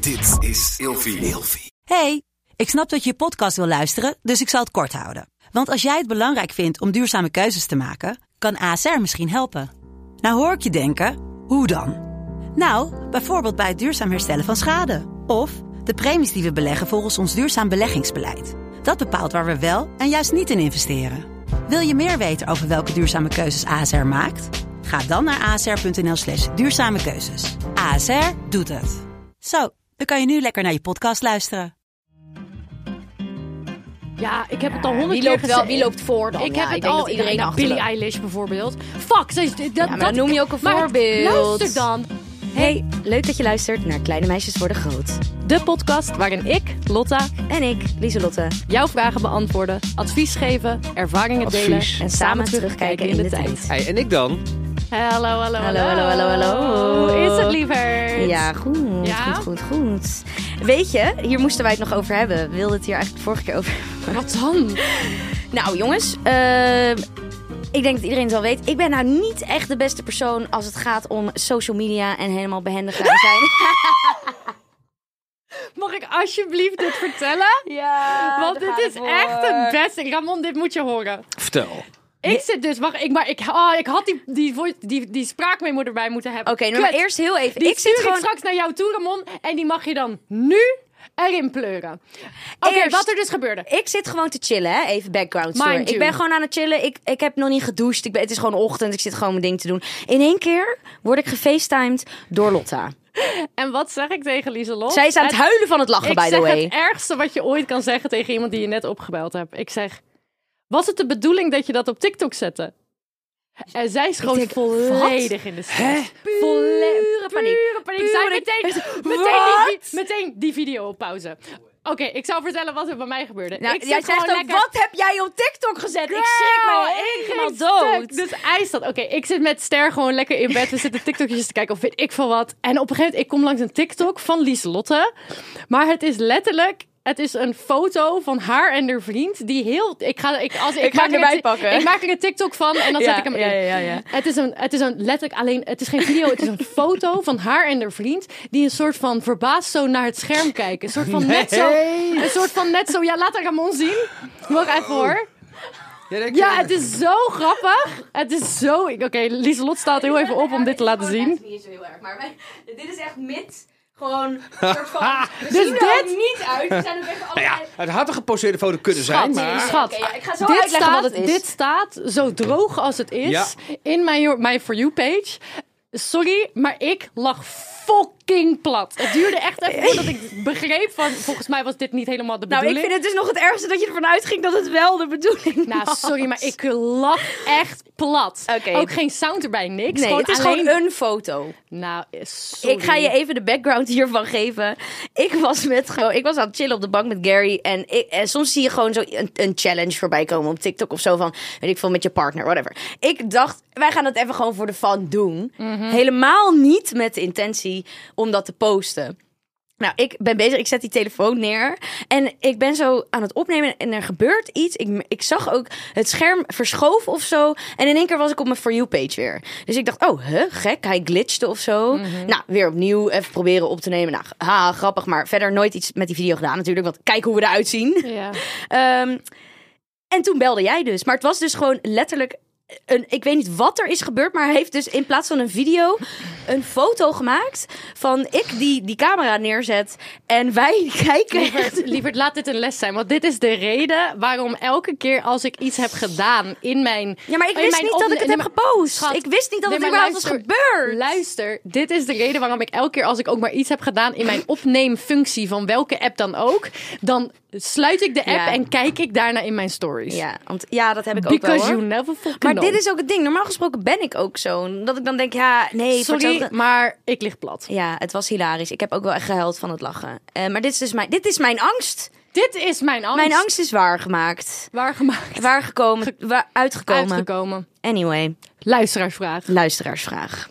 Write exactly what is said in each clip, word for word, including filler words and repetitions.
Dit is Ilfie. Ilfie. Hey, ik snap dat je je podcast wil luisteren, dus ik zal het kort houden. Want als jij het belangrijk vindt om duurzame keuzes te maken, kan A S R misschien helpen. Nou hoor ik je denken, hoe dan? Nou, bijvoorbeeld bij het duurzaam herstellen van schade. Of de premies die we beleggen volgens ons duurzaam beleggingsbeleid. Dat bepaalt waar we wel en juist niet in investeren. Wil je meer weten over welke duurzame keuzes A S R maakt? Ga dan naar asr.nl slash duurzame keuzes. A S R doet het. Zo, dan kan je nu lekker naar je podcast luisteren. Ja, ik heb het al honderd wie keer loopt gezegd. wel, wie loopt voor dan? Ik ja, heb het ik denk al. dat iedereen nou, achterloopt. Billie Eilish bijvoorbeeld. Fuck, ze is, dat, Ja, maar dat, dan noem je ook een maar voorbeeld. Luister dan. Hey, leuk dat je luistert naar Kleine Meisjes Worden Groot. De podcast waarin ik, Lotta, En ik, Lieselotte, jouw vragen beantwoorden, advies geven, ervaringen delen Advies. en samen terugkijken in de tijd. Hey, en ik dan? Hallo, hallo, Hallo, hallo, hallo, hallo. Hoe is het, lieverd? Ja, goed, Ja? goed, goed, goed. Weet je, hier moesten wij het nog over hebben. We wilden het hier eigenlijk de vorige keer over hebben. Wat dan? Nou jongens, uh, ik denk dat iedereen het wel weet. Ik ben nou niet echt de beste persoon als het gaat om social media en helemaal behendig gaan zijn. Mag ik alsjeblieft dit vertellen? Ja, Want dit is echt het beste. Ramon, dit moet je horen. Vertel. Ik zit dus, wacht, ik, maar ik, oh, ik had die, die, voice- die, die spraakmemo erbij moeten hebben. Oké, okay, maar Kut. eerst heel even. Die ik stuur zit gewoon. ik straks naar jou toe, Ramon. En die mag je dan nu erin pleuren. Oké, okay, Eerst- wat er dus gebeurde. Ik zit gewoon te chillen, hè? Even background story. Mind Ik you. ben gewoon aan het chillen. Ik, ik heb nog niet gedoucht. Ik ben, het is gewoon ochtend. Ik zit gewoon mijn ding te doen. In één keer word ik gefacetimed door Lotta. En wat zeg ik tegen Lieselot? Zij is aan het huilen van het lachen, Ik by the zeg way. het ergste wat je ooit kan zeggen tegen iemand die je net opgebeld hebt. Ik zeg, was het de bedoeling dat je dat op TikTok zette? En zij schoot denk, volledig in de stress. Pure paniek. Pure paniek. Zij Pure- meteen, meteen, Wat? die, vi- meteen die video op pauze. Oké, okay, ik zal vertellen wat er bij mij gebeurde. Nou, ik jij zit zegt gewoon ook, lekker... wat heb jij op TikTok gezet? Ik schrik me helemaal Geen dood. stuk. Dus hij staat... Oké, ik zit met Ster gewoon lekker in bed. We zitten TikTokjes te kijken of weet ik veel wat. En op een gegeven moment, ik kom langs een TikTok van Lieselotte. Maar het is letterlijk... Het is een foto van haar en haar vriend die heel... Ik ga, ik, als, ik, Ik ga maak hem erbij er een- pakken. Ik maak er een TikTok van en dan Ja, zet ik hem ja, in. ja, ja. Het is een, het is een letterlijk alleen... Het is geen video, het is een foto van haar en haar vriend die een soort van verbaasd zo naar het scherm kijken. Een soort van net zo... Een soort van net zo... Ja, laat Ramon zien. Wacht even hoor. Ja, het is zo grappig. Het is zo... Oké, okay, Lieselot staat heel even op om dit te laten zien. Niet zo heel erg, maar wij, dit is echt mid. Gewoon een soort van. We Dus zien er dit- ook niet uit. We zijn ook echt Nou ja, allebei. het had een geposeerde foto kunnen zijn, maar... Schat, Oké, ja, ik ga zo dit, uitleggen staat, wat het is. dit staat zo droog als het is Ja. in mijn, mijn For You page. Sorry, maar ik lag fucking plat. Het duurde echt even voordat ik begreep van... Volgens mij was dit niet helemaal de Nou, ik bedoeling. vind het dus nog het ergste dat je ervan uitging dat het wel de bedoeling Nou, was. sorry, maar ik lag echt plat. Oké. Ook geen sound erbij, niks. Nee, gewoon het is alleen... gewoon een foto. Nou, sorry. Ik ga je even de background hiervan geven. Ik was, met, gewoon, ik was aan het chillen op de bank met Gary. En, ik, en soms zie je gewoon zo een, een challenge voorbij komen op TikTok of zo. Van, weet ik veel, met je partner, whatever. Ik dacht, wij gaan dat even gewoon voor de fun doen. Helemaal niet met de intentie om dat te posten. Nou, ik ben bezig. Ik zet die telefoon neer. En ik ben zo aan het opnemen. En er gebeurt iets. Ik, ik zag ook het scherm verschoven of zo. En in één keer was ik op mijn For You page weer. Dus ik dacht, oh, huh, gek. Hij glitchte of zo. Nou, weer opnieuw even proberen op te nemen. Nou, ha, grappig. Maar verder nooit iets met die video gedaan natuurlijk. Want kijk hoe we eruit zien. Ja. Ehm, en toen belde jij dus. Maar het was dus gewoon letterlijk... Een, ik weet niet wat er is gebeurd, maar hij heeft dus in plaats van een video een foto gemaakt van ik die die camera neerzet en wij kijken. Lieverd, lieverd, laat dit een les zijn. Want dit is de reden waarom elke keer als ik iets heb gedaan in mijn... Ja, maar ik in wist mijn niet op- dat ik het nee, heb maar- gepost. Schat, ik wist niet dat nee, het maar überhaupt was luister, gebeurd. Luister, dit is de reden waarom ik elke keer als ik ook maar iets heb gedaan in mijn opneemfunctie van welke app dan ook, dan sluit ik de app Ja. en kijk ik daarna in mijn stories. Ja, want ja, dat heb ik ook wel. Because Hoor. you never fucking Maar know. dit is ook het ding. Normaal gesproken ben ik ook zo. Dat ik dan denk, ja, nee. voor Sorry, hetzelfde- maar ik lig plat. Ja, het was hilarisch. Ik heb ook wel echt gehuild van het lachen. Uh, maar dit is dus mijn, dit is mijn angst. Dit is mijn angst. Mijn angst is waargemaakt. Waargemaakt. Waargekomen, waar, uitgekomen. Uitgekomen. Anyway. Luisteraarsvraag. Luisteraarsvraag.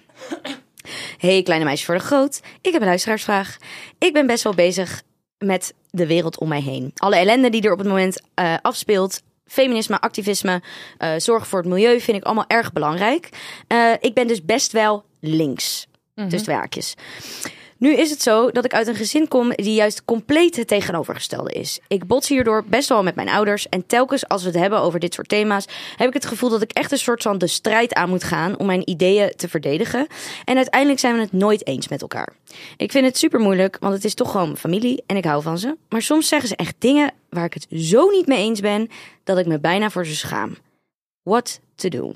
Hey, kleine meisjes voor de groot. Ik heb een luisteraarsvraag. Ik ben best wel bezig met de wereld om mij heen. Alle ellende die er op het moment uh, afspeelt. Feminisme, activisme, uh, zorg voor het milieu vind ik allemaal erg belangrijk. Uh, ik ben dus best wel links. Mm-hmm. Dus twee haakjes. Nu is het zo dat ik uit een gezin kom die juist compleet het tegenovergestelde is. Ik bots hierdoor best wel met mijn ouders. En telkens als we het hebben over dit soort thema's, heb ik het gevoel dat ik echt een soort van de strijd aan moet gaan om mijn ideeën te verdedigen. En uiteindelijk zijn we het nooit eens met elkaar. Ik vind het super moeilijk, want het is toch gewoon mijn familie en ik hou van ze. Maar soms zeggen ze echt dingen waar ik het zo niet mee eens ben, dat ik me bijna voor ze schaam. What to do?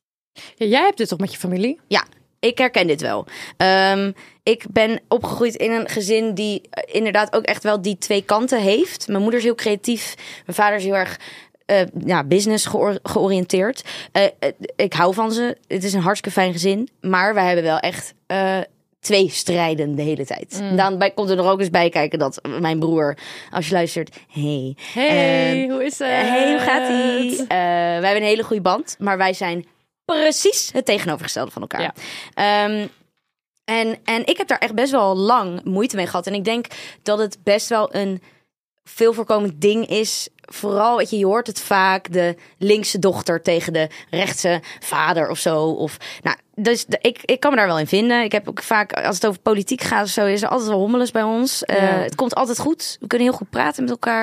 Ja, jij hebt dit toch met je familie? Ja, ik herken dit wel. Um, ik ben opgegroeid in een gezin die uh, inderdaad ook echt wel die twee kanten heeft. Mijn moeder is heel creatief. Mijn vader is heel erg uh, ja, business geor- georiënteerd. Uh, uh, ik hou van ze. Het is een hartstikke fijn gezin. Maar wij hebben wel echt uh, twee strijden de hele tijd. Mm. Dan bij, komt er nog ook eens bij kijken dat mijn broer, als je luistert, hey. Hey, uh, hoe is het? Hey, hoe gaat ie? Uh, wij hebben een hele goede band, maar wij zijn precies het tegenovergestelde van elkaar. Ja. Um, en, en ik heb daar echt best wel lang moeite mee gehad. En ik denk dat het best wel een veel voorkomend ding is. Vooral, weet je, je hoort het vaak. De linkse dochter tegen de rechtse vader of zo. Of, nou, dus de, ik, ik kan me daar wel in vinden. Ik heb ook vaak, als het over politiek gaat of zo, is er altijd wel hommeles bij ons. Ja. Uh, het komt altijd goed. We kunnen heel goed praten met elkaar.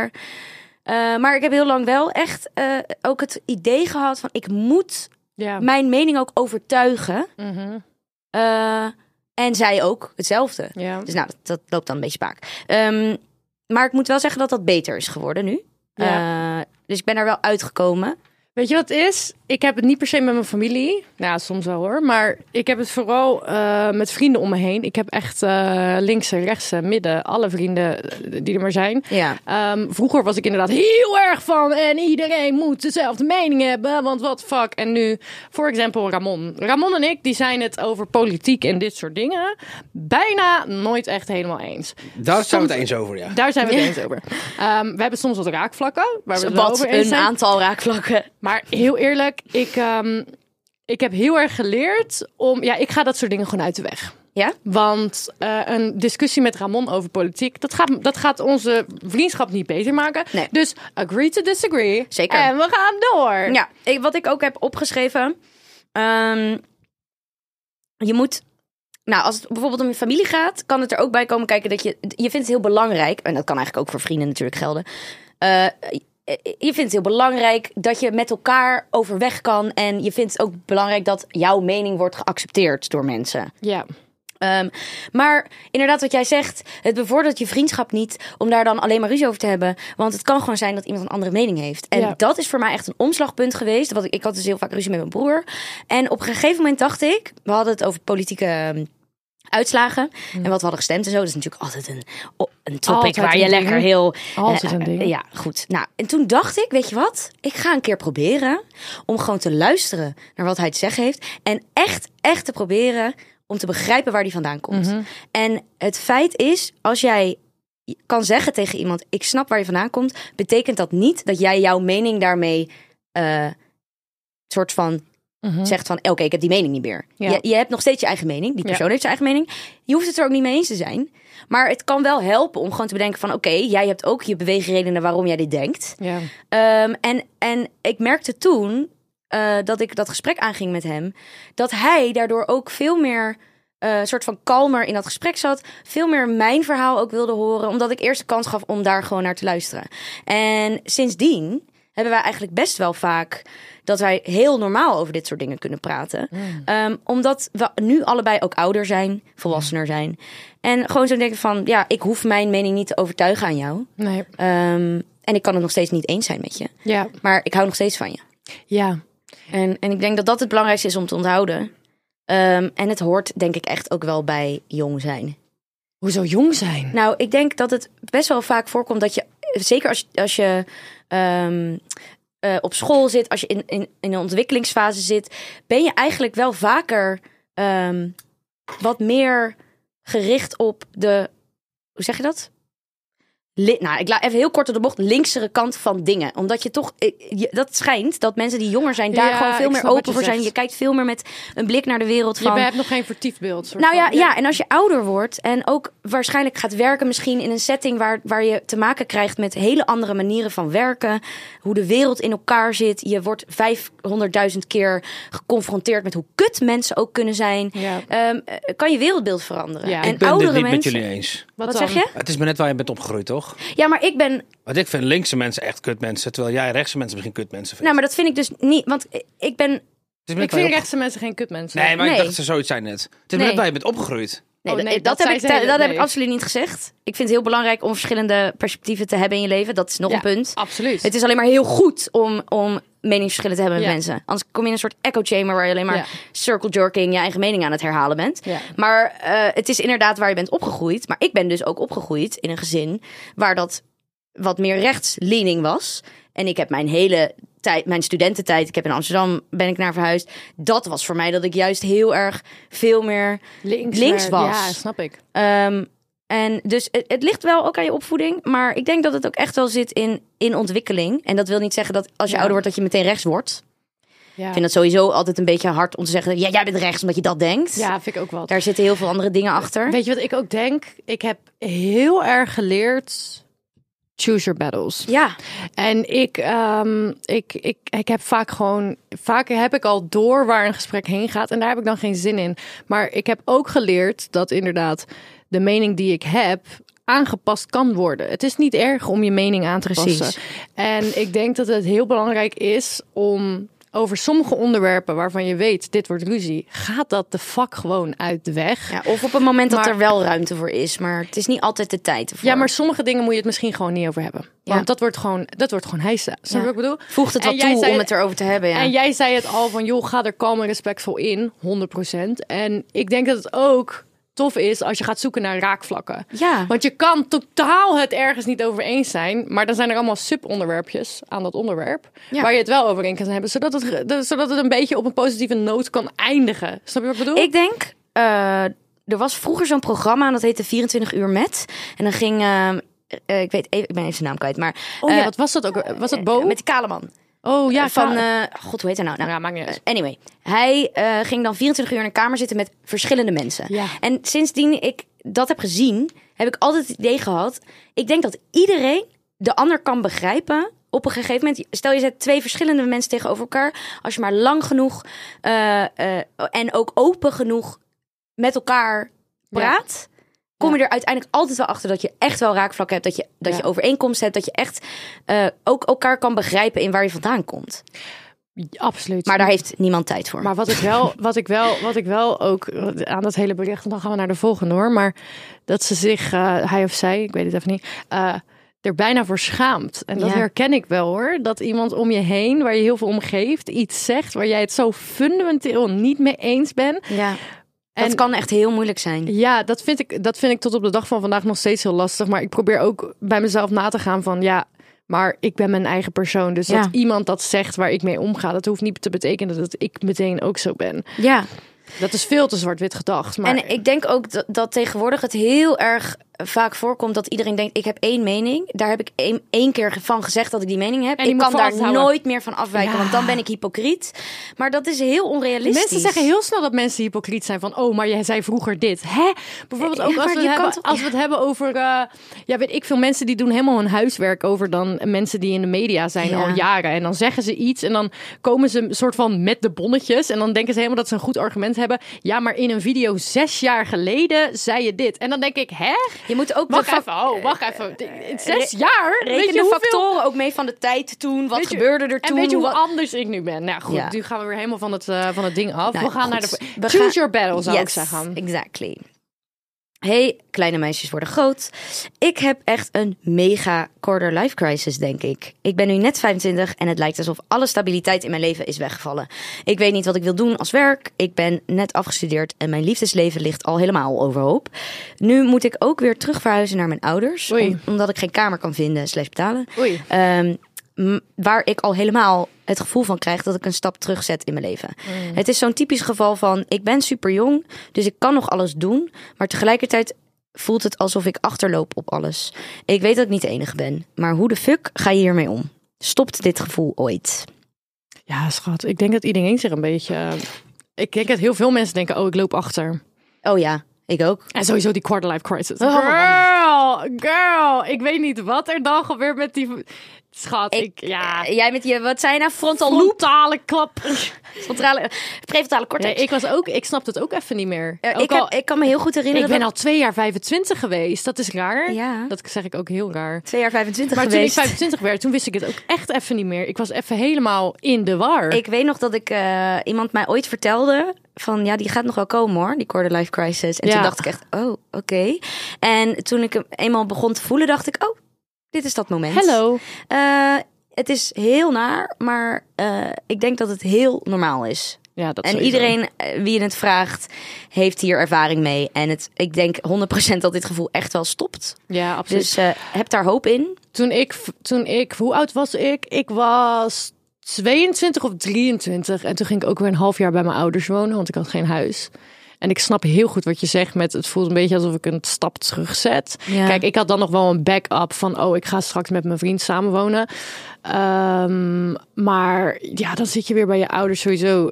Uh, maar ik heb heel lang wel echt uh, ook het idee gehad van ik moet ja. mijn mening ook overtuigen. Mm-hmm. Uh, en zij ook hetzelfde. Ja. Dus nou, dat, dat loopt dan een beetje spaak. Um, maar ik moet wel zeggen dat dat beter is geworden nu. Ja. Uh, dus ik ben er wel uitgekomen. Weet je wat het is? Ik heb het niet per se met mijn familie. Nou, soms wel hoor. Maar ik heb het vooral uh, met vrienden om me heen. Ik heb echt uh, linkse, rechtse, midden, alle vrienden die er maar zijn. Ja. Um, vroeger was ik inderdaad heel erg van en iedereen moet dezelfde mening hebben, want wat fuck. En nu, voor example, Ramon. Ramon en ik, die zijn het over politiek en dit soort dingen bijna nooit echt helemaal eens. Daar soms, zijn we het eens over, ja. Daar zijn we het ja. eens over. Um, we hebben soms wat raakvlakken. Waar we het wat over een eens zijn. aantal raakvlakken. Maar heel eerlijk, ik, um, ik heb heel erg geleerd om... Ja, ik ga dat soort dingen gewoon uit de weg. Ja? Want uh, een discussie met Ramon over politiek, dat gaat, dat gaat onze vriendschap niet beter maken. Nee. Dus agree to disagree. Zeker. En we gaan door. Ja, ik, wat ik ook heb opgeschreven. Um, je moet... Nou, als het bijvoorbeeld om je familie gaat, kan het er ook bij komen kijken dat je... Je vindt het heel belangrijk, en dat kan eigenlijk ook voor vrienden natuurlijk gelden... Uh, Je vindt het heel belangrijk dat je met elkaar overweg kan. En je vindt het ook belangrijk dat jouw mening wordt geaccepteerd door mensen. Ja. Um, maar inderdaad wat jij zegt, het bevordert je vriendschap niet om daar dan alleen maar ruzie over te hebben. Want het kan gewoon zijn dat iemand een andere mening heeft. En ja. dat is voor mij echt een omslagpunt geweest. Want ik, ik had dus heel vaak ruzie met mijn broer. En op een gegeven moment dacht ik, we hadden het over politieke... Um, uitslagen hmm. en wat we hadden gestemd en zo. Dat is natuurlijk altijd een, een topic altijd waar een je ding. lekker heel... Altijd een ding. Uh, ja, goed. Nou, en toen dacht ik, weet je wat? Ik ga een keer proberen om gewoon te luisteren naar wat hij te zeggen heeft. En echt, echt te proberen om te begrijpen waar die vandaan komt. Mm-hmm. En het feit is, als jij kan zeggen tegen iemand, ik snap waar je vandaan komt, betekent dat niet dat jij jouw mening daarmee uh, soort van Mm-hmm. zegt van, oké, okay, ik heb die mening niet meer. Ja. Je, je hebt nog steeds je eigen mening. Die persoon ja. heeft zijn eigen mening. Je hoeft het er ook niet mee eens te zijn. Maar het kan wel helpen om gewoon te bedenken van... oké, okay, jij hebt ook je beweegredenen waarom jij dit denkt. Ja. Um, en, en ik merkte toen uh, dat ik dat gesprek aanging met hem... dat hij daardoor ook veel meer... Uh, soort van kalmer in dat gesprek zat. Veel meer mijn verhaal ook wilde horen. Omdat ik eerst de kans gaf om daar gewoon naar te luisteren. En sindsdien hebben wij eigenlijk best wel vaak... dat wij heel normaal over dit soort dingen kunnen praten. Mm. Um, omdat we nu allebei ook ouder zijn, volwassener zijn. En gewoon zo denken van... ja, ik hoef mijn mening niet te overtuigen aan jou. Nee. Um, en ik kan het nog steeds niet eens zijn met je. Ja. Maar ik hou nog steeds van je. Ja. En, en ik denk dat dat het belangrijkste is om te onthouden. Um, en het hoort denk ik echt ook wel bij jong zijn. Hoezo jong zijn? Nou, ik denk dat het best wel vaak voorkomt dat je... zeker als, als je... Um, Uh, op school zit, als je in, in, in een ontwikkelingsfase zit, ben je eigenlijk wel vaker um, wat meer gericht op de, hoe zeg je dat? Li- nou, ik laat even heel kort door de bocht. Linksere kant van dingen. Omdat je toch... Je, dat schijnt dat mensen die jonger zijn... daar Ja, gewoon veel ik meer snap wat open je voor zijn. zegt. Je kijkt veel meer met een blik naar de wereld van... Je hebt nog geen vertiefd beeld. Soort Nou ja, van. ja, en als je ouder wordt en ook waarschijnlijk gaat werken... misschien in een setting waar, waar je te maken krijgt... met hele andere manieren van werken. Hoe de wereld in elkaar zit. Je wordt vijfhonderdduizend keer geconfronteerd met hoe kut mensen ook kunnen zijn. Ja. Um, kan je wereldbeeld veranderen. Ja. En Ik ben oudere dit niet mensen... met jullie eens. Wat, dan? zeg je? Het is maar net waar je bent opgegroeid, toch? Ja, maar ik ben... Want ik vind linkse mensen echt kut mensen, terwijl jij rechtse mensen misschien kut mensen vindt. Nou, maar dat vind ik dus niet... Want ik ben... Het is maar net Ik waar je vind op- rechtse mensen geen kutmensen. Nee, maar Nee. ik dacht dat ze zoiets zijn net. Het is maar Nee. net waar je bent opgegroeid. Nee, Oh, dat, nee, dat, dat heb, ik, zei ze dat heel- heb ik nee. absoluut niet gezegd. Ik vind het heel belangrijk om verschillende perspectieven te hebben in je leven. Dat is nog Ja, een punt. absoluut. Het is alleen maar heel goed om, om meningsverschillen te hebben met Ja. mensen. Anders kom je in een soort echo chamber waar je alleen maar Ja. circle jerking je eigen mening aan het herhalen bent. Ja. Maar uh, het is inderdaad waar je bent opgegroeid. Maar ik ben dus ook opgegroeid in een gezin waar dat wat meer rechtsleaning was. En ik heb mijn hele tijd, mijn studententijd, ik heb in Amsterdam ben ik naar verhuisd. Dat was voor mij dat ik juist heel erg veel meer links, links werd- was. Ja, snap ik. Um, en dus het, het ligt wel ook aan je opvoeding. Maar ik denk dat het ook echt wel zit in, in ontwikkeling. En dat wil niet zeggen dat als je Ja. ouder wordt dat je meteen rechts wordt. Ja. Ik vind het sowieso altijd een beetje hard om te zeggen... ja, jij bent rechts omdat je dat denkt. ja, vind ik ook wel. Daar zitten heel veel andere dingen achter. Weet je wat ik ook denk? Ik heb heel erg geleerd... Choose your battles. Ja, En ik, um, ik, ik, ik heb vaak gewoon... Vaak heb ik al door waar een gesprek heen gaat. En daar heb ik dan geen zin in. Maar ik heb ook geleerd dat inderdaad... de mening die ik heb... aangepast kan worden. Het is niet erg om je mening aan te Precies. passen. En ik denk dat het heel belangrijk is om... over sommige onderwerpen waarvan je weet... dit wordt ruzie, gaat dat de fuck gewoon uit de weg. ja, of op een moment dat Maar- er wel ruimte voor is. Maar het is niet altijd de tijd ervoor. Ja, maar sommige dingen moet je het misschien gewoon niet over hebben. Ja. Want dat wordt gewoon, dat wordt gewoon hijsen. Snap je Ja. wat ik bedoel? Voegt het En wat jij toe zei- om het erover te hebben, ja. En jij zei het al van, joh, ga er kalm en respectvol in. honderd procent. En ik denk dat het ook tof is als je gaat zoeken naar raakvlakken. Ja. Want je kan totaal het ergens niet over eens zijn. Maar dan zijn er allemaal subonderwerpjes aan dat onderwerp. Ja. Waar je het wel over in kan hebben. Zodat het, de- zodat het een beetje op een positieve noot kan eindigen. Snap je wat ik bedoel? Ik denk, uh, er was vroeger zo'n programma en dat heette vierentwintig uur met. En dan ging, uh, uh, ik weet even, ik ben even zijn naam kwijt, maar... Oh ja, uh, wat was dat ook? Was dat Bo? Met die kale man. oh ja, van, van... uh, god, hoe heet hij nou? nou ja, maakt niet uit. uh, anyway, hij uh, ging dan vierentwintig uur in een kamer zitten met verschillende mensen. Ja. En sindsdien ik dat heb gezien, heb ik altijd het idee gehad... Ik denk dat iedereen de ander kan begrijpen... Op een gegeven moment, stel je zet twee verschillende mensen tegenover elkaar. Als je maar lang genoeg uh, uh, en ook open genoeg met elkaar praat... kom je er uiteindelijk altijd wel achter dat je echt wel raakvlakken hebt. Dat je, dat Ja. je overeenkomst hebt. Dat je echt uh, ook elkaar kan begrijpen in waar je vandaan komt. Absoluut. Maar daar heeft niemand tijd voor. Maar wat ik wel, wat ik wel, wat ik wel ook aan dat hele bericht, en dan gaan we naar de volgende hoor. Maar dat ze zich, uh, hij of zij, ik weet het even niet, uh, er bijna voor schaamt. En dat Ja. herken ik wel hoor. Dat iemand om je heen, waar je heel veel om geeft, iets zegt waar jij het zo fundamenteel niet mee eens bent. Ja, dat En- kan echt heel moeilijk zijn. Ja, dat vind ik, dat vind ik tot op de dag van vandaag nog steeds heel lastig. Maar ik probeer ook bij mezelf na te gaan van ja. Maar ik ben mijn eigen persoon. Dus Ja. dat iemand dat zegt waar ik mee omga, dat hoeft niet te betekenen dat ik meteen ook zo ben. Ja, Dat is veel te zwart-wit gedacht. Maar en ik denk ook dat, dat tegenwoordig het heel erg vaak voorkomt dat iedereen denkt, ik heb één mening. Daar heb ik één, één keer van gezegd dat ik die mening heb. En die Ik moet kan voor daar altijd houden. nooit meer van afwijken, Ja. want dan ben ik hypocriet. Maar dat is heel onrealistisch. mensen zeggen heel snel dat mensen hypocriet zijn van, oh, maar jij zei vroeger dit. Hè? Bijvoorbeeld ook Ja, als, maar we, je het hebben, kan toch- als we het hebben over, uh, ja, weet ik veel, mensen die doen helemaal hun huiswerk over dan mensen die in de media zijn Ja. al jaren. En dan zeggen ze iets en dan komen ze een soort van met de bonnetjes en dan denken ze helemaal dat ze een goed argument hebben. Ja, maar in een video zes jaar geleden zei je dit. En dan denk ik, hè? Je moet ook Wacht de fa- even, oh, wacht even. In zes Re- jaar? Reken Weet je de hoeveel... factoren ook mee van de tijd toen. Wat Weet je- gebeurde er En toen? weet je hoe wat- anders ik nu ben? Nou goed, Ja. nu gaan we weer helemaal van het, uh, van het ding af. Nou, we gaan goed. naar de... We Choose gaan- your battle, zou Yes, ik zeggen. Exactly. Hey, kleine meisjes worden groot. Ik heb echt een mega quarter life crisis, denk ik. Ik ben nu net vijfentwintig en het lijkt alsof alle stabiliteit in mijn leven is weggevallen. Ik weet niet wat ik wil doen als werk. Ik ben net afgestudeerd en mijn liefdesleven ligt al helemaal overhoop. Nu moet ik ook weer terug verhuizen naar mijn ouders. Oei. om- omdat ik geen kamer kan vinden slash betalen. Oei. Um, m- waar ik al helemaal het gevoel van krijg dat ik een stap terugzet in mijn leven. Mm. Het is zo'n typisch geval van, ik ben super jong, dus ik kan nog alles doen. Maar tegelijkertijd voelt het alsof ik achterloop op alles. Ik weet dat ik niet de enige ben. Maar hoe de fuck ga je hiermee om? Stopt dit gevoel ooit? Ja, schat. Ik denk dat iedereen zich een beetje... Ik denk dat heel veel mensen denken, oh, ik loop achter. Oh ja, ik ook. En sowieso die quarter-life crisis. Oh. Girl, girl. Ik weet niet wat er dan gebeurt met die... Schat, ik... ik ja... uh, jij met je, wat zei je nou? Frontal loop? Frontale klap. Frontale, prefrontale cortex. Nee, ik was ook... Ik snap het ook even niet meer. Uh, ook ik, al, heb, ik kan me heel goed herinneren... Ik ben dat... al twee jaar vijfentwintig geweest. Dat is raar. Ja. Dat zeg ik ook heel raar. Twee jaar vijfentwintig maar geweest. toen ik vijfentwintig werd, toen wist ik het ook echt even niet meer. Ik was even helemaal in de war. Ik weet nog dat ik uh, iemand mij ooit vertelde... van ja, die gaat nog wel komen hoor, die quarter-life crisis. En ja. toen dacht ik echt, oh, oké. Okay. En toen ik hem eenmaal begon te voelen, dacht ik... oh, dit is dat moment. Hello. Uh, het is heel naar, maar uh, ik denk dat het heel normaal is. Ja, dat en sowieso. Iedereen uh, wie je het vraagt, heeft hier ervaring mee. En het, ik denk honderd procent dat dit gevoel echt wel stopt. Ja, absoluut. Dus uh, heb daar hoop in. Toen ik, toen ik, hoe oud was ik? Ik was tweeëntwintig of drieëntwintig. En toen ging ik ook weer een half jaar bij mijn ouders wonen, want ik had geen huis. En ik snap heel goed wat je zegt met het voelt een beetje alsof ik een stap terugzet. Ja. Kijk, ik had dan nog wel een backup van oh, ik ga straks met mijn vriend samenwonen. Um, maar ja, dan zit je weer bij je ouders sowieso.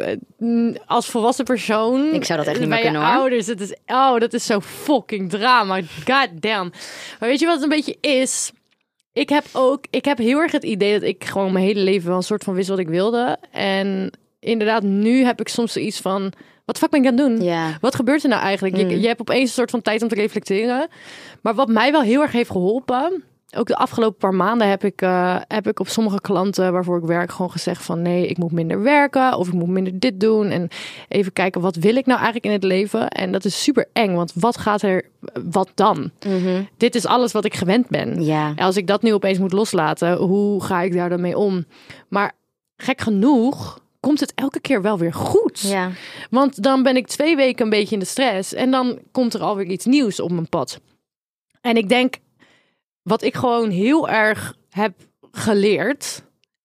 Als volwassen persoon. Ik zou dat echt niet meer bij kunnen je hoor. Ouders, het is, oh, dat is zo fucking drama. God damn. Maar weet je wat het een beetje is? Ik heb ook, ik heb heel erg het idee dat ik gewoon mijn hele leven wel een soort van wist wat ik wilde. En inderdaad, nu heb ik soms zoiets van... Wat fuck ben ik aan het doen? Ja. Wat gebeurt er nou eigenlijk? Mm. Je, je hebt opeens een soort van tijd om te reflecteren. Maar wat mij wel heel erg heeft geholpen... Ook de afgelopen paar maanden heb ik, uh, heb ik op sommige klanten waarvoor ik werk gewoon gezegd van... Nee, ik moet minder werken of ik moet minder dit doen. En even kijken, wat wil ik nou eigenlijk in het leven? En dat is super eng, want wat gaat er... Wat dan? Mm-hmm. Dit is alles wat ik gewend ben. Ja. En als ik dat nu opeens moet loslaten, hoe ga ik daar dan mee om? Maar gek genoeg... komt het elke keer wel weer goed. Ja. Want dan ben ik twee weken een beetje in de stress... en dan komt er alweer iets nieuws op mijn pad. En ik denk, wat ik gewoon heel erg heb geleerd...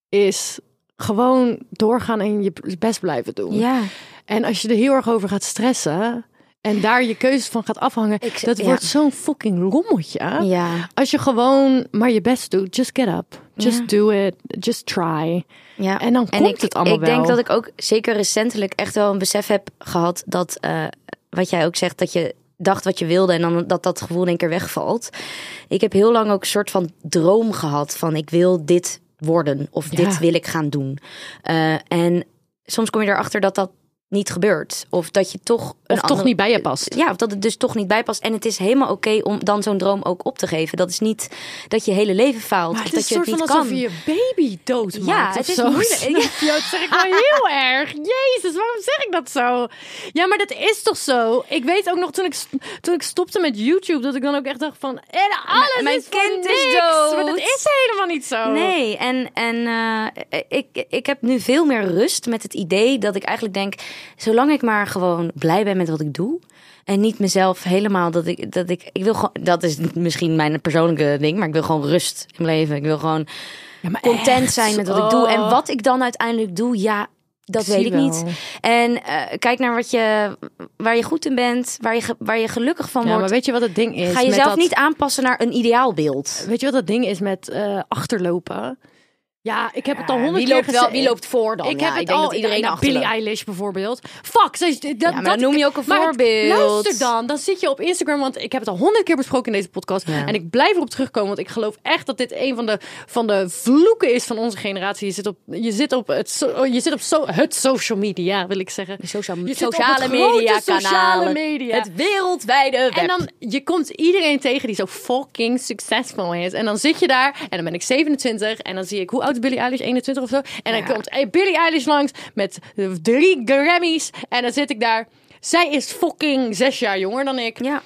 is gewoon doorgaan en je best blijven doen. Ja. En als je er heel erg over gaat stressen... en daar je keuzes van gaat afhangen... Ik, dat ja. wordt zo'n fucking rommeltje. Ja. Als je gewoon maar je best doet, just get up. Just Ja. do it. Just try. Ja. En dan En komt ik, het allemaal ik wel. denk dat ik ook zeker recentelijk echt wel een besef heb gehad dat uh, wat jij ook zegt, dat je dacht wat je wilde en dan dat dat gevoel in één keer wegvalt. Ik heb heel lang ook een soort van droom gehad van ik wil dit worden of Ja. dit wil ik gaan doen. Uh, en soms kom je erachter dat dat niet gebeurt. Of dat je toch... Of een toch andere, niet bij je past. Ja, of dat het dus toch niet bij past. En het is helemaal oké okay om dan zo'n droom ook op te geven. Dat is niet dat je hele leven faalt. Maar Of het dat is je een het soort niet van kan. alsof je je baby doodmaakt. Ja, of het is zo. moeilijk. Snap je? Dat zeg ik wel heel erg. Jezus, waarom zeg ik dat zo? Ja, maar dat is toch zo? Ik weet ook nog toen ik, toen ik stopte met YouTube... dat ik dan ook echt dacht van... En alles M- mijn is voor kind is niks. dood. Maar dat is helemaal niet zo. Nee, en, en uh, ik, ik heb nu veel meer rust met het idee dat ik eigenlijk denk... zolang ik maar gewoon blij ben met wat ik doe... en niet mezelf helemaal dat ik... dat ik, ik wil gewoon, dat is misschien mijn persoonlijke ding... maar ik wil gewoon rust in mijn leven. Ik wil gewoon Ja, maar content echt. zijn met wat ik doe. En wat ik dan uiteindelijk doe, ja... Dat Ik weet zie ik niet. wel. En uh, kijk naar wat je, waar je goed in bent, waar je, ge- waar je gelukkig van Ja, wordt. maar weet je wat het ding is? Ga met jezelf dat- niet aanpassen naar een ideaalbeeld. Weet je wat dat ding is met uh, achterlopen? Ja, ik heb het al honderd wie keer loopt wel, gezegd. wie loopt voor dan? Ik Ja, heb het ik denk al, dat iedereen nou, achterloopt. Billie Eilish bijvoorbeeld. Fuck, ze is- dat, Ja, maar dat, dan noem je ook een maar het- voorbeeld. Luister dan, dan zit je op Instagram, want ik heb het al honderd keer besproken in deze podcast. Ja. En ik blijf erop terugkomen, want ik geloof echt dat dit een van de, van de vloeken is van onze generatie. Je zit op, je zit op, het, so, je zit op so, het social media, wil ik zeggen. De socia- Je zit op sociale het grote media sociale kanalen. media. Het wereldwijde web. En dan, je komt iedereen tegen die zo fucking succesvol is. En dan zit je daar en dan ben ik zevenentwintig. En dan zie ik, hoe oud is Billie Eilish? eenentwintig of zo. En dan Ja. komt hey, Billie Eilish langs met drie Grammys. En dan zit ik daar. Zij is fucking zes jaar jonger dan ik. Ja.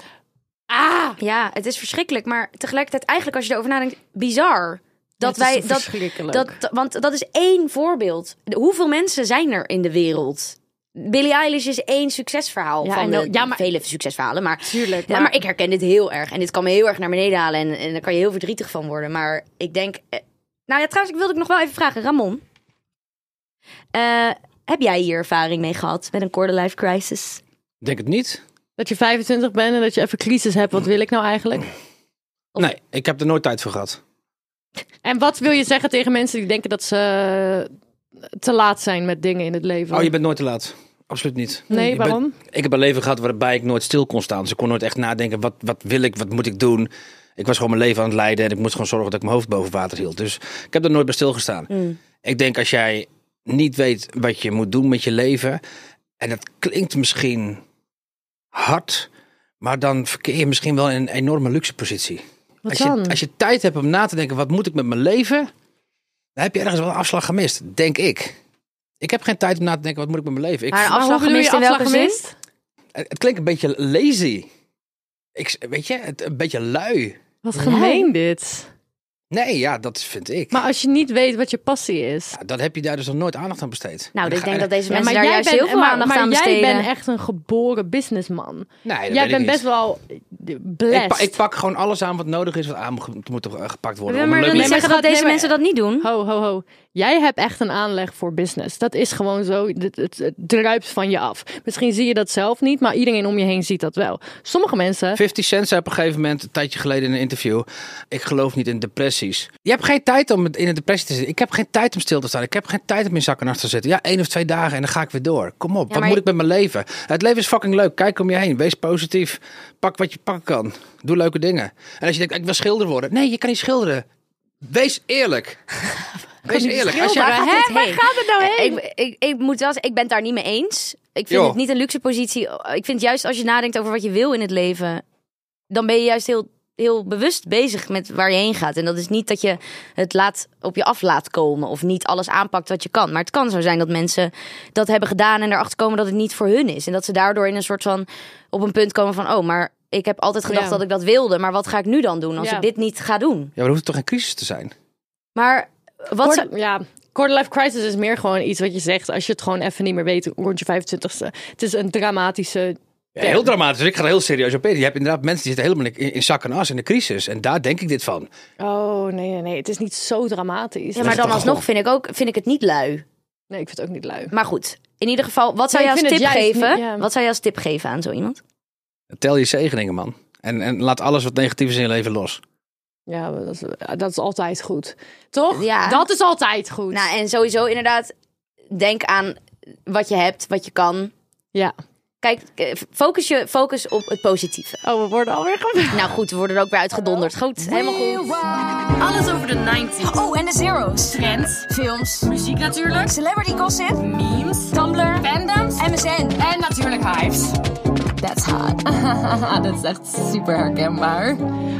Ah! ja, het is verschrikkelijk. Maar tegelijkertijd eigenlijk als je erover nadenkt, bizar. Dat Ja, het is wij toch dat, verschrikkelijk. dat, want dat is één voorbeeld. Hoeveel mensen zijn er in de wereld? Billie Eilish is één succesverhaal Ja, van I de know. Ja, maar- vele succesverhalen. Maar, Tuurlijk, ja, maar- maar ik herken dit heel erg. En dit kan me heel erg naar beneden halen. En, en daar kan je heel verdrietig van worden. Maar ik denk... eh, Nou ja, trouwens, ik wilde ik nog wel even vragen. Ramon. Uh, heb jij hier ervaring mee gehad met een quarter-life crisis? Ik denk het niet. Dat je vijfentwintig bent en dat je even crisis hebt. Wat wil ik nou eigenlijk? Of... Nee, ik heb er nooit tijd voor gehad. En wat wil je zeggen tegen mensen die denken dat ze te laat zijn met dingen in het leven? Oh, je bent nooit te laat. Absoluut niet. Nee, Je waarom? bent- ik heb een leven gehad waarbij ik nooit stil kon staan. Dus ik kon nooit echt nadenken, wat, wat wil ik, wat moet ik doen? Ik was gewoon mijn leven aan het leiden en ik moest gewoon zorgen dat ik mijn hoofd boven water hield. Dus ik heb er nooit bij stilgestaan. Mm. Ik denk als jij niet weet wat je moet doen met je leven, en dat klinkt misschien hard, maar dan verkeer je misschien wel in een enorme luxe positie. Wat Als je, dan? als je tijd hebt om na te denken, wat moet ik met mijn leven? Dan heb je ergens wel een afslag gemist, denk ik. Ik heb geen tijd om na te denken, wat moet ik met mijn leven? Ik, Maar een Maar hoe afslag bedoel je gemist in welke afslag zin? gemist? het, het klinkt een beetje lazy. Ik, weet je, het, een beetje lui. Wat gemeen dit. Nee, ja, dat vind ik. Maar als je niet weet wat je passie is. Ja, dan heb je daar dus nog nooit aandacht aan besteed. Nou, En ik dan denk ga- dat deze Ja, mensen maar daar jij juist bent, heel veel maar, aandacht maar aan jij besteden. bent echt een geboren businessman. Nee, dat Jij weet ik bent niet. best wel blessed. Ik, pa- ik pak gewoon alles aan wat nodig is, wat aan moet, moet eh, gepakt worden. Ja, om maar een dat leuk niet maar zeggen schat, dat deze nee, maar- mensen dat niet doen. Ho, ho, ho. Jij hebt echt een aanleg voor business. Dat is gewoon zo. Het, het, het druipt van je af. Misschien zie je dat zelf niet, maar iedereen om je heen ziet dat wel. Sommige mensen... fifty Cent zei op een gegeven moment, een tijdje geleden in een interview, ik geloof niet in depressies. Je hebt geen tijd om in een depressie te zitten. Ik heb geen tijd om stil te staan. Ik heb geen tijd om in zak en as te zitten. Ja, één of twee dagen en dan ga ik weer door. Kom op, wat maar moet je- ik met mijn leven? Het leven is fucking leuk. Kijk om je heen. Wees positief. Pak wat je pakken kan. Doe leuke dingen. En als je denkt, ik wil schilder worden. Nee, je kan niet schilderen. Wees eerlijk. Wees eerlijk. Als je, Waar gaat dit Hè? Waar heen? gaat het nou heen? Ik, ik, ik moet wel zeggen, ik ben het daar niet mee eens. Ik vind Joh. het niet een luxe positie. Ik vind juist als je nadenkt over wat je wil in het leven, dan ben je juist heel, heel bewust bezig met waar je heen gaat. En dat is niet dat je het laat, op je af laat komen of niet alles aanpakt wat je kan. Maar het kan zo zijn dat mensen dat hebben gedaan en erachter komen dat het niet voor hun is. En dat ze daardoor in een soort van op een punt komen van, oh, maar ik heb altijd gedacht Ja. dat ik dat wilde. Maar wat ga ik nu dan doen als Ja. ik dit niet ga doen? ja, maar er hoeft toch geen crisis te zijn? Maar wat Quarter, zou- ja, quarter life crisis is meer gewoon iets wat je zegt als je het gewoon even niet meer weet rond je vijfentwintigste. Het is een dramatische... Ja, heel dramatisch. Ik ga er heel serieus op in. Je hebt inderdaad mensen die zitten helemaal in, in zak en as in de crisis. En daar denk ik dit van. Oh, nee, nee, nee. Het is niet zo dramatisch. ja, maar is dan toch alsnog gewoon- vind ik ook vind ik het niet lui. Nee, ik vind het ook niet lui. Maar goed, in ieder geval, wat zou Nee, je ik als vind tip het juist geven? niet- ja. Wat zou je als tip geven aan zo iemand? Tel je zegeningen, man. En, en laat alles wat negatief is in je leven los. Ja, dat is, dat is altijd goed. Toch? Ja. Dat is altijd goed. Nou, en sowieso inderdaad, denk aan wat je hebt, wat je kan. Ja. Kijk, eh, focus je focus op het positieve. Oh, we worden alweer gebeld. Nou goed, we worden er ook weer uitgedonderd. Goed, helemaal goed. Alles over de negentig. Oh, en de zeros. Trends, Films. muziek natuurlijk, Celebrity gossip. memes, Tumblr. fandoms M S N. en natuurlijk hives. That's hot. Dat is echt super herkenbaar.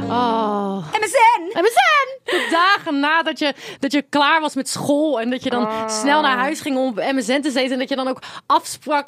Oh. M S N! M S N! De dagen nadat je, dat je klaar was met school en dat je dan snel naar huis ging om op M S N te zitten en dat je dan ook afsprak.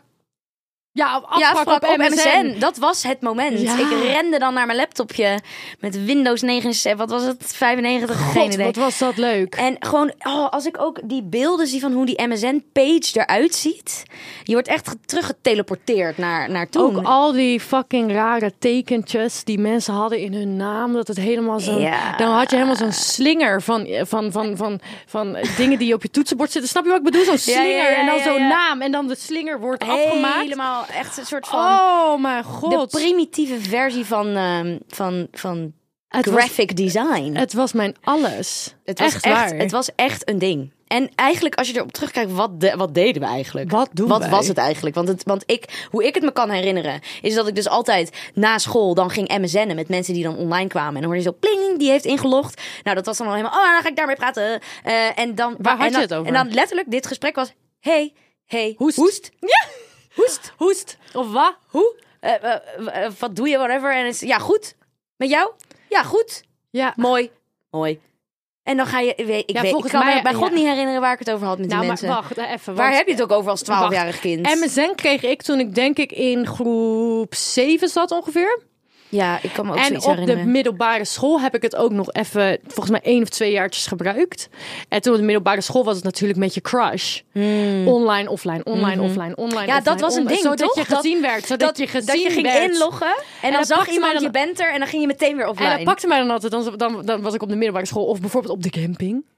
Ja, afsprak, Ja, afsprak op, op M S N. M S N. Dat was het moment. Ja. Ik rende dan naar mijn laptopje met Windows negenenzeventig. Wat was het? vijfennegentig? Geen God, idee. wat was dat leuk. En gewoon, oh, als ik ook die beelden zie van hoe die M S N-page eruit ziet. Je wordt echt ge- teruggeteleporteerd naar, naar toen. Ook al die fucking rare tekentjes die mensen hadden in hun naam. Dat het helemaal zo... Ja. Dan had je helemaal zo'n slinger van, van, van, van, van dingen die op je toetsenbord zitten. Snap je wat ik bedoel? Zo'n Ja, slinger ja, ja, en dan ja, zo'n ja. naam. En dan de slinger wordt afgemaakt. Helemaal echt een soort van... Oh mijn de god. primitieve versie van, ehm, van, van Het was, graphic design. het was mijn alles. Het was echt, echt, waar. het was echt een ding. En eigenlijk, als je erop terugkijkt, wat, de, wat deden we eigenlijk? Wat doen Wat wij? was het eigenlijk? Want, het, want ik, hoe ik het me kan herinneren, is dat ik dus altijd na school dan ging M S N'en met mensen die dan online kwamen. En dan hoorde je zo pling, die heeft ingelogd. Nou, dat was dan al helemaal, oh, dan ga ik daarmee praten. Eh, en dan, Waar had en je dan, het over? En dan letterlijk, dit gesprek was, hey, hey, Hoest. hoest. Ja. Hoest. Hoest. Of wat? Hoe? Eh, eh, eh, wat doe je, whatever. En het is, ja, goed. Met jou? Ja, goed. Ja. Mooi. Mooi. En dan ga je, ik weet, ik, Ja, weet, ik volgens kan mij- me bij God ja. niet herinneren waar ik het over had met Nou, die maar mensen. wacht even. Waar want- heb je het ook over als twaalfjarig Wacht. kind? M S N kreeg ik toen ik denk ik in groep zeven zat ongeveer. Ja, ik kan me ook En zoiets op de herinneren. middelbare school heb ik het ook nog even, volgens mij één of twee jaartjes gebruikt. En toen op de middelbare school was het natuurlijk met je crush. Online, offline, online, offline, online. Hmm. Ja, offline, dat was een online. ding, Zodat toch? je gezien werd. Zodat dat, je gezien dat je ging werd. inloggen en, dan dan zag pakte iemand, mij dan- je bent er en dan ging je meteen weer En offline. dat pakte mij dan altijd. Dan, dan, dan was ik op de middelbare school of bijvoorbeeld op de camping.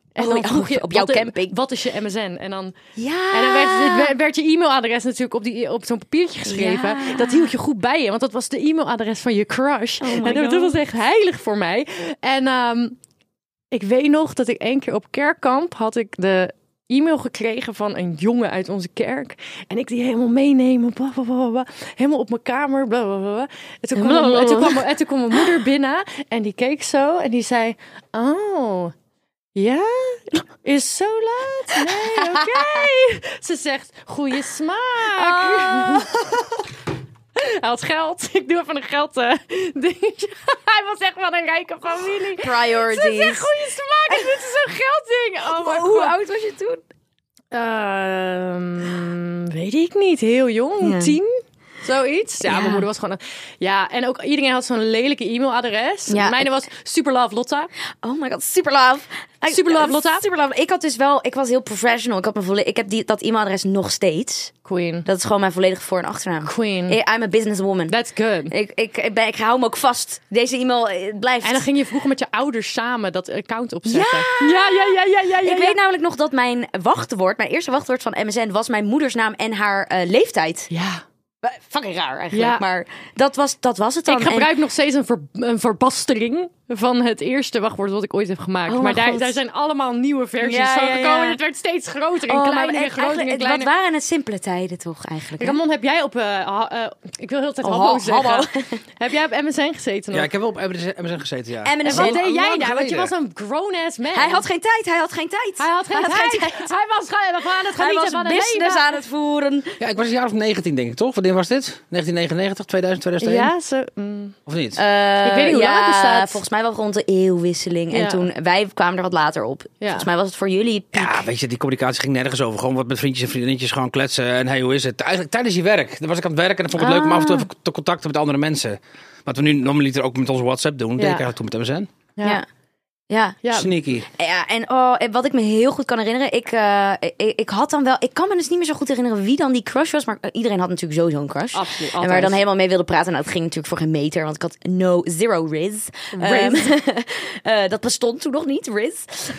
En Oh, dan ja, vroeg je op jouw wat, camping. Wat is je M S N? En dan, Ja. en dan werd, werd, werd je e-mailadres natuurlijk op, die, op zo'n papiertje geschreven. Ja. Dat hield je goed bij je, want dat was de e-mailadres van je crush. Oh my en dat, God. dat was echt heilig voor mij. En um, ik weet nog dat ik één keer op kerkkamp had ik de e-mail gekregen van een jongen uit onze kerk. En ik die helemaal meenemen. Bla, bla, bla, bla, helemaal op mijn kamer. Bla, bla, bla. En, toen kwam, en, toen kwam, en toen kwam mijn moeder binnen. En die keek zo. En die zei... Oh, ja? Is zo laat? Nee, oké. Okay. Ze zegt, goeie smaak. Oh. Hij had geld. Ik doe even een geld uh, dingetje. Hij was echt wel een rijke familie. Priorities. Ze zegt goede smaak. En dit is zo'n geldding. Oh my Hoe God. oud was je toen? Uh, weet ik niet. Heel jong. Ja. Tien. Zoiets. Ja, Ja. mijn moeder was gewoon... Een, ja, en ook iedereen had zo'n lelijke e-mailadres. Ja. Mijne was Superlove Lotta. Oh my god, super love. Super love, Lotta. Super love. Ik had dus wel, ik was heel professional. Ik, had mijn volle, ik heb die, dat e-mailadres nog steeds. Queen. Dat is gewoon mijn volledige voor- en achternaam. Queen. I- I'm a businesswoman. That's good. Ik, ik, ik, ben, ik hou hem ook vast. Deze e-mail eh, blijft. En dan ging je vroeger met je ouders samen dat account opzetten. Ja, ja, ja, ja, ja, ja. Ik ja. weet namelijk nog dat mijn wachtwoord, mijn eerste wachtwoord van M S N was mijn moedersnaam en haar uh, leeftijd. Ja. Uh, fucking raar eigenlijk, Ja. maar dat was, dat was het dan. Ik gebruik nog steeds een, ver, een verbastering van het eerste wachtwoord wat ik ooit heb gemaakt. Oh, maar daar, God. daar zijn allemaal nieuwe versies Ja, van ja, gekomen. ja. En het werd steeds groter en Oh, maar kleiner en echt- groter en eigenlijk, kleiner. Wat waren het simpele tijden toch eigenlijk? hè? Ramon, heb jij op... Uh, ha, uh, ik wil heel de tijd Oh, Habbo ha- zeggen. Habbo. heb jij op M S N gezeten nog? Ja, ik heb wel op M S N gezeten, ja. En En wat Al- deed al jij lang daar? Want je was geleden. een grown-ass man. Hij had geen tijd, hij had geen tijd. Hij had geen, tijd. Hij was gewoon aan het Hij genieten was van het business leven. aan het voeren. Ja, ik was een jaar of negentien, denk ik, toch? Wanneer was dit? negentien negenennegentig, tweeduizend, tweeduizend één? Ja, zo... Mm. Of niet? Uh, Ik weet niet hoe lang het bestaat. Volgens mij wel rond de eeuwwisseling. En Ja. toen, wij kwamen er wat later op. Ja. Volgens mij was het voor jullie piek. Ja, weet je, die communicatie ging nergens over. Gewoon wat met vriendjes en vriendinnetjes gewoon kletsen. En hey, hoe is het? Eigenlijk tijdens je werk. Dan was ik aan het werken en dan vond ik het leuk om af en toe even te contacten met andere mensen. Wat we nu normaliter ook met onze WhatsApp doen. Dat deed ik eigenlijk toen met M S N. Ja. Ja. Ja. Ja. Sneaky. Ja, en oh, en wat ik me heel goed kan herinneren, ik, uh, ik, ik had dan wel, ik kan me dus niet meer zo goed herinneren wie dan die crush was, maar uh, iedereen had natuurlijk sowieso een crush. Absoluut, En waar altijd. dan helemaal mee wilde praten. Nou, het ging natuurlijk voor geen meter, want ik had no zero Riz. Riz. Um, uh, dat bestond toen nog niet, Riz.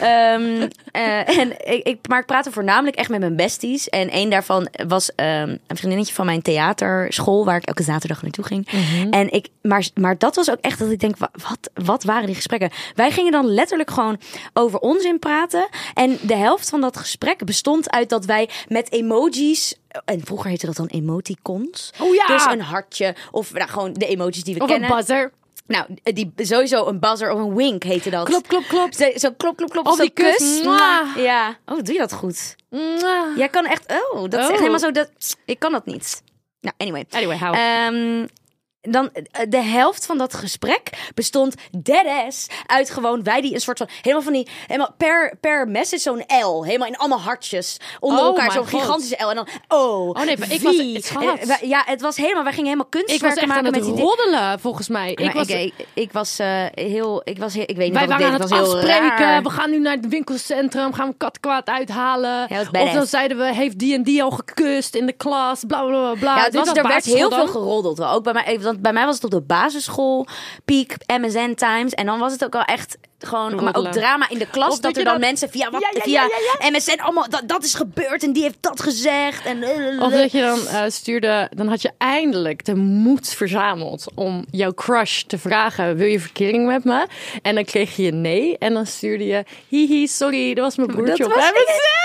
Um, uh, en ik, ik, maar ik praatte voornamelijk echt met mijn besties. En een daarvan was um, een vriendinnetje van mijn theaterschool, waar ik elke zaterdag naartoe ging. Mhm. En ik, maar, maar dat was ook echt dat ik denk, wa- wat, wat waren die gesprekken? Wij gingen dan letterlijk gewoon over onzin praten. En de helft van dat gesprek bestond uit dat wij met emojis, en vroeger heette dat dan emoticons. Oh ja. Dus een hartje of nou, gewoon de emojis die we Of kennen. een buzzer. Nou, die, sowieso een buzzer of een wink heette dat. Klop, klop, klop. Zo, zo klop, klop, klop. Of zo die kus. Mwah. Ja. Oh, doe je dat goed? Mwah. Jij kan echt... Oh, dat is Oh. echt helemaal zo... Dat, ik kan dat niet. Nou, anyway. Anyway, hou. Ehm, dan eh, de helft van dat gesprek bestond deadass uit gewoon wij die een soort van helemaal van die helemaal per per message zo'n L helemaal in allemaal hartjes onder Oh elkaar mijn zo'n God. gigantische L en dan oh Oh nee, maar ik wie? was- schat. En, wij- ja, het was helemaal wij gingen helemaal ik was kunstwerken echt aan maken het met die roddelen, volgens mij. Maar Ik was, ik, ik, ik was eh, heel ik was heel, ik weet niet wij wat ik waren deed. aan Het het was heel afspreken. raar. We gaan nu naar het winkelcentrum. Gaan we Kattenkwaad uithalen. Ja, dat is Of badass. dan zeiden we, heeft die en die al gekust in de klas. Bla, bla, bla, bla. Ja, het Dit was, er werd basisschool heel dan. veel geroddeld. Wel. Ook bij mij, want bij mij was het op de basisschool, peak, M S N Times. En dan was het ook wel echt gewoon, maar ook Roddelen. drama in de klas. Of dat dat er je dan dan- mensen via, wat, Ja, ja, via ja, ja, M S N allemaal, dat, dat is gebeurd en die heeft dat gezegd. En, Of dat je dan uh, stuurde, dan had je eindelijk de moed verzameld om jouw crush te vragen, wil je verkering met me? En dan kreeg je nee. En dan stuurde je, hihi, sorry, dat was mijn broertje Dat op was- M S N.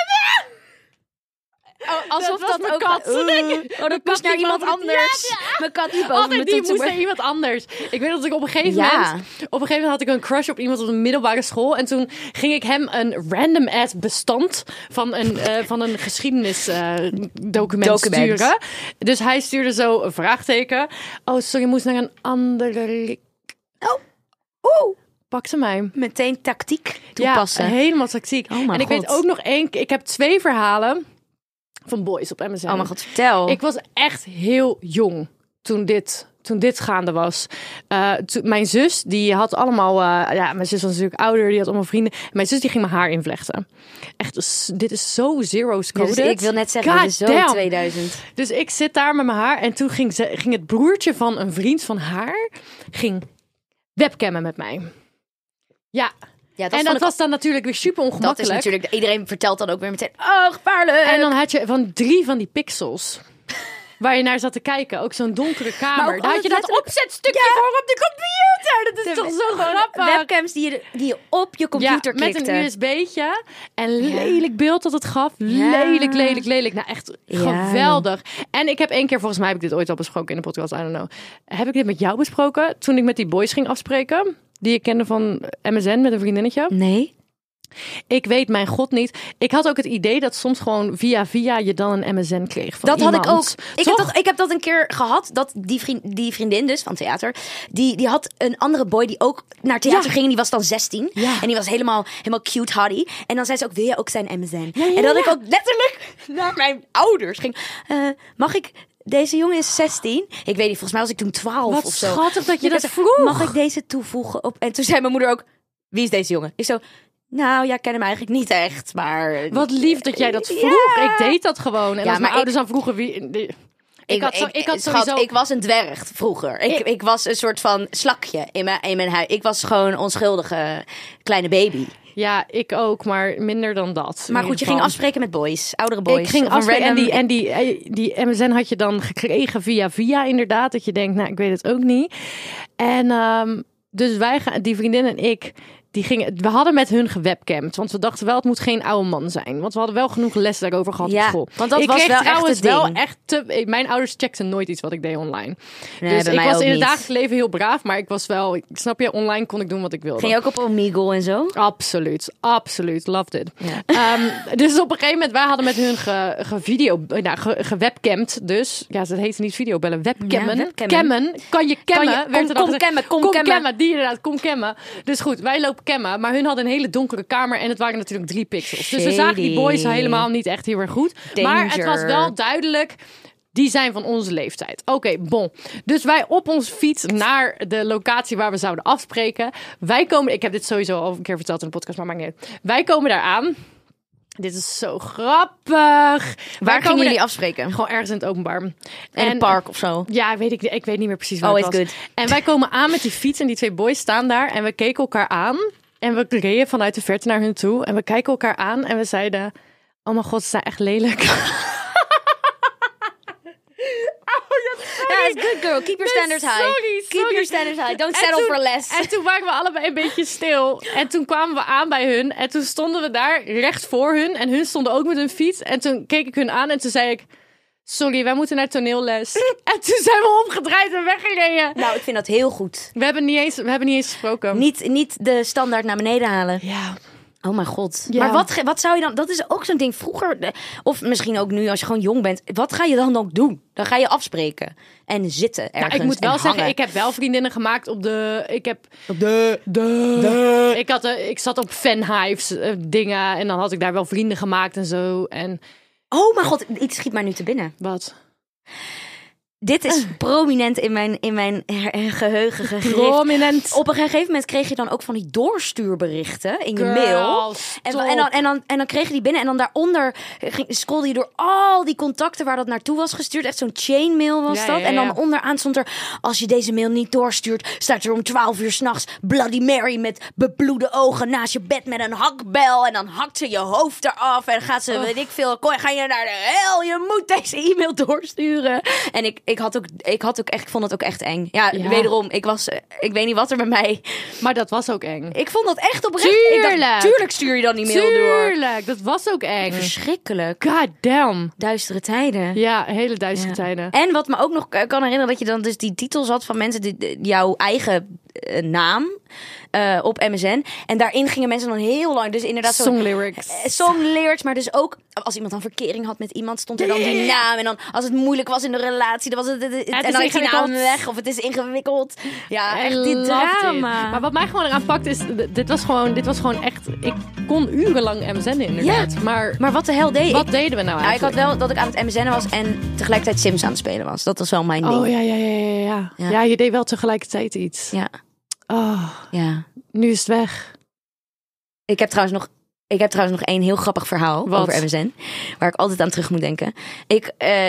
Oh, alsof Dat dat, was mijn ook... kat. Uh, Nee, oh, mijn dat kat moest naar liep iemand boven de- anders. Ja, ja. Mijn kat liep boven Altijd mijn die toetsenbord. moest naar iemand anders. Ik weet dat ik op een gegeven Ja. moment... Op een gegeven moment had ik een crush op iemand op de middelbare school. En toen ging ik hem een random ass bestand van een, uh, van een geschiedenisdocument uh, document Document. sturen. Dus hij stuurde zo een vraagteken. Oh, sorry, ik moest naar een andere... li- Oh, oeh. Pak ze mij. Meteen tactiek toepassen. Ja, helemaal tactiek. Oh mijn en ik God. weet ook nog één... Ik heb twee verhalen van boys op M S N. Oh mijn god, vertel. Ik was echt heel jong toen dit, toen dit gaande was. Uh, to- mijn zus, die had allemaal... Uh, ja, mijn zus was natuurlijk ouder, die had allemaal vrienden. Mijn zus, die ging mijn haar invlechten. Echt, s- dit is zo zero's Ja, dus coded. ik wil net zeggen, God dit is zo damn. tweeduizend. Dus ik zit daar met mijn haar. En toen ging, ze, ging het broertje van een vriend van haar... ging webcammen met mij. Ja. Ja, dat en vond dat ik- was dan natuurlijk weer super Dat ongemakkelijk. is natuurlijk... Iedereen vertelt dan ook weer meteen... Oh, gevaarlijk! En dan had je van drie van die pixels waar je naar zat te kijken. Ook zo'n donkere kamer. ook Daar had je dat altijd letterlijk- opzetstukje Ja. voor op de computer. Dat is De- toch zo grappig. Webcams die je, die je op je computer ja, met klikte. een U S B'tje. En lelijk beeld dat het gaf. Lelijk, lelijk, lelijk. Nou, echt Ja, geweldig. En ik heb één keer, volgens mij heb ik dit ooit al besproken in de podcast, I don't know. Heb ik dit met jou besproken? Toen ik met die boys ging afspreken, die ik kende van M S N met een vriendinnetje. Nee. Ik weet mijn god niet. Ik had ook het idee dat soms gewoon via via je dan een M S N kreeg van Dat had ik iemand. ook. Ik heb Toch? dat, ik heb dat een keer gehad. Dat die, vriend, die vriendin dus van theater. Die, die had een andere boy die ook naar theater Ja. ging. En die was dan zestien. Ja. En die was helemaal, helemaal cute hottie. En dan zei ze ook, wil je ook zijn M S N? ja, en dat ja. ik ook letterlijk naar mijn ouders ging. Uh, mag ik... Deze jongen is zestien. Ik weet niet, volgens mij was ik toen twaalf Wat of zo. schattig dat je Ik dat zei, vroeg. Mag ik deze toevoegen op... En toen zei mijn moeder ook, wie is deze jongen? Ik zo, nou, jij kent hem eigenlijk niet echt, maar... Wat lief dat jij dat Ja. vroeg. Ik deed dat gewoon. En Ja, als mijn maar ouders ik- dan vroegen wie... die- Ik, had, zo, ik had schat, sowieso... ik was een dwerg vroeger. Ik, Ik- ik was een soort van slakje in mijn, in mijn huis. Ik was gewoon een onschuldige kleine baby. Ja, ik ook, maar minder dan dat. Maar in goed, je ieder ging geval. afspreken met boys, oudere boys. Ik ging Of een afspreken en, random- die, en die, die M S N had je dan gekregen via via inderdaad. Dat je denkt, nou, ik weet het ook niet. En ehm, dus wij gaan, die vriendin en ik... Die gingen, we hadden met hun gewebcamd. Want we dachten wel, het moet geen oude man zijn. Want we hadden wel genoeg les daarover gehad Ja, op school. want dat ik was kreeg wel echt trouwens het ding. wel echt te... Mijn ouders checkten nooit iets wat ik deed online. Nee, dus bij ik mij was ook in het niet. dagelijks leven heel braaf. Maar ik was wel... Ik snap je, online kon ik doen wat ik wilde. Ging je ook op Omegle en zo? Absoluut, absoluut. Loved it. Ja. Ehm, dus op een gegeven moment, wij hadden met hun ge, gevideo, nou, ge, gewebcamd dus. Ja, dat heette niet videobellen, webcammen. Ja, webcammen. Cammen. Kan je cammen? Kan je- werd kom- er dan kom gezegd. cammen, kom kom cammen. cammen. Die inderdaad, kom cammen. Dus goed, wij lopen cammen. Maar hun hadden een hele donkere kamer en het waren natuurlijk drie pixels. Dus we zagen die boys Shady. helemaal niet echt heel erg goed. Maar het was Danger. wel duidelijk... Die zijn van onze leeftijd. Oké, bon. Dus wij op ons fiets naar de locatie waar we zouden afspreken. Wij komen... Ik heb dit sowieso al een keer verteld in de podcast, maar maakt niet uit. Wij komen daar aan. Dit is zo grappig. Waar gingen jullie afspreken? Gewoon ergens in het openbaar. In een park of zo? Ja, weet ik, ik weet niet meer precies waar Always het was. good. En wij komen aan met die fiets en die twee boys staan daar. En we keken elkaar aan. En we reden vanuit de verte naar hun toe. En we kijken elkaar aan en we zeiden... Oh mijn god, ze zijn echt lelijk. Ja, it's good girl. Keep your standards high. Sorry, Keep sorry. your standards high. Don't En settle toen- for less. En toen waren we allebei een beetje stil. En toen kwamen we aan bij hun. En toen stonden we daar recht voor hun. En hun stonden ook met hun fiets. En toen keek ik hun aan en toen zei ik... Sorry, wij moeten naar toneelles. En toen zijn we omgedraaid en weggereden. Nou, ik vind dat heel goed. We hebben niet eens, we hebben niet eens gesproken. Niet, niet de standaard naar beneden halen. Ja. Oh mijn god. Ja. Maar wat, ge- wat zou je dan... Dat is ook zo'n ding vroeger. de- Of misschien ook nu als je gewoon jong bent. Wat ga je dan ook doen? Dan ga je afspreken. En zitten ergens. Nou, ik moet wel en zeggen, hangen. ik heb wel vriendinnen gemaakt op de... Ik heb... Op de... De... Ik, had, eh, ik zat op fanhives eh, dingen. En dan had ik daar wel vrienden gemaakt en zo. En Oh mijn god, iets schiet mij nu te binnen. wat? Dit is prominent in mijn, in mijn her- her- geheugen gegrift. Prominent. Op een gegeven moment kreeg je dan ook van die doorstuurberichten in je Girl, mail. En, stop. en, dan, en, dan, en dan kreeg je die binnen. En dan daaronder ging, scrollde je door al die contacten waar dat naartoe was gestuurd. Echt zo'n chainmail was Ja, dat. ja, En dan ja. onderaan stond er... Als je deze mail niet doorstuurt... staat er om twaalf uur s'nachts Bloody Mary met bebloede ogen naast je bed met een hakbel. En dan hakt ze je hoofd eraf. En gaat ze, weet ik veel... Kom, ga je naar de hel? Je moet deze e-mail doorsturen. En ik, ik had ook... Ik had ook echt, ik vond het ook echt eng. Ja, Ja. wederom, ik was, eh, ik weet niet wat er bij mij. Maar dat was ook eng. Ik vond dat echt oprecht. Ik dacht, Tuurlijk. tuurlijk stuur je dan die mail door. Tuurlijk, dat was ook eng. Verschrikkelijk. God damn. Duistere tijden. Ja, hele duistere Ja. tijden. En wat me ook nog kan herinneren, dat je dan dus die titels had van mensen, die, die- jouw eigen eh, naam eh, op M S N. En daarin gingen mensen dan heel lang, dus inderdaad zo... Song lyrics. Eh, Song lyrics, maar dus ook als iemand dan verkering had met iemand, stond er dan die naam. En dan als het moeilijk was in de relatie, dan was het, het, het- het en is dan is die naam ingewikkeld. weg of het is ingewikkeld. Ja, I echt dit loved drama. it. Maar wat mij gewoon eraan pakt is, d- dit was gewoon, dit was gewoon echt, ik kon urenlang M S N'en inderdaad. Ja. Maar Maar wat de hel deed wat ik? deden we nou Nou, ik had eigenlijk? wel dat ik aan het M S N'en was en tegelijkertijd Sims aan het spelen was. Dat was wel mijn ding. Oh ja, ja, ja, ja, ja. Ja. Ja, je deed wel tegelijkertijd iets. Ja, Oh, ja. nu is het weg. Ik heb trouwens nog, ik heb trouwens nog één heel grappig verhaal Wat? over M S N. Waar ik altijd aan terug moet denken. Ik, eh, ik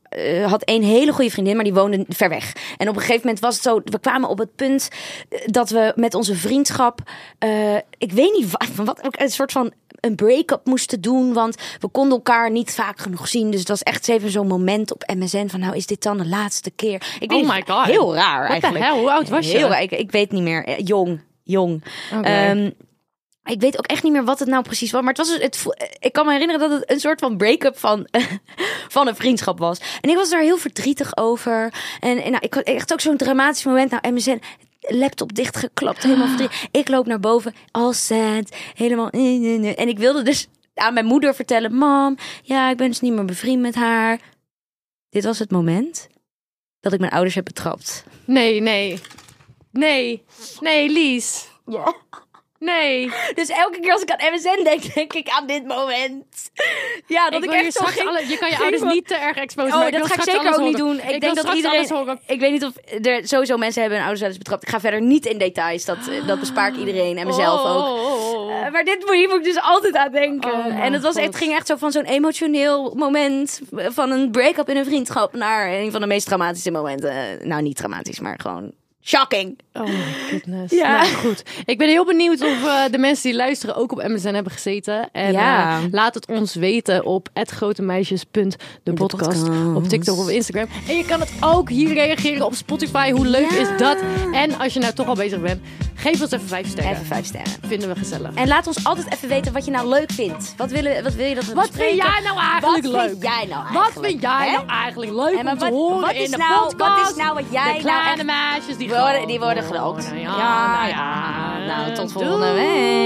uh, had een hele goede vriendin, maar die woonde ver weg. En op een gegeven moment was het zo, we kwamen op het punt dat we met onze vriendschap, uh, ik weet niet wat, wat, een soort van een break-up moesten doen, want we konden elkaar niet vaak genoeg zien. Dus het was echt even zo'n moment op M S N van, nou is dit dan de laatste keer? Ik weet Oh my god. Heel raar What eigenlijk. the hell? Hoe oud was je? Heel raar. Ik, ik weet niet meer. Jong, jong. Okay. Um, Ik weet ook echt niet meer wat het nou precies was. Maar het was het, ik kan me herinneren dat het een soort van break-up van, van een vriendschap was. En ik was daar heel verdrietig over. En, en nou, ik had echt ook zo'n dramatisch moment. Nou, M S N, laptop dichtgeklapt, helemaal verdrietig. Ik loop naar boven, all sad, helemaal... En ik wilde dus aan mijn moeder vertellen... Mam, ja, ik ben dus niet meer bevriend met haar. Dit was het moment dat ik mijn ouders heb betrapt. Nee, nee. Nee. Nee, Lies. Ja. Nee. Dus elke keer als ik aan M S N denk, denk ik aan dit moment. Ja, dat ik ik, wil je echt zo straks ging, alle, je kan je ging ouders van- niet te erg exposen. Oh, maar dat wil ga ik straks zeker ook alles niet horen. doen. Ik, Ik denk wil dat straks alles iedereen... horen. Ik weet niet of er sowieso mensen hebben hun ouders wel eens betrapt. Ik ga verder niet in details. Dat, dat bespaar ik iedereen en mezelf Oh, ook. oh, oh, oh. Uh, maar dit hier moet ik dus altijd aan denken. Oh mijn en het was God. echt, ging echt zo van zo'n emotioneel moment van een break-up in een vriendschap naar een van de meest traumatische momenten. Uh, nou, niet traumatisch, maar gewoon shocking. Oh my goodness. Ja. Nou, goed. Ik ben heel benieuwd of uh, de mensen die luisteren ook op M S N hebben gezeten. En Ja. uh, laat het ons weten op at grotemeisjes punt de podcast podcast. op TikTok of Instagram. En je kan het ook hier reageren op Spotify. Hoe leuk Ja. is dat? En als je nou toch al bezig bent, geef ons even vijf sterren. Even vijf sterren. Vinden we gezellig. En laat ons altijd even weten wat je nou leuk vindt. Wat, willen, wat wil je dat we Wat bespreken? vind jij nou eigenlijk Wat leuk? vind jij nou Wat eigenlijk? vind jij Hè? nou eigenlijk leuk En maar om te wat- horen wat in is de nou- podcast? wat is nou wat jij de nou kleine echt- meisjes die Die worden- gewoon die worden wonen. gedood. Ja, Ja, nou ja. nou, tot Doei. volgende week.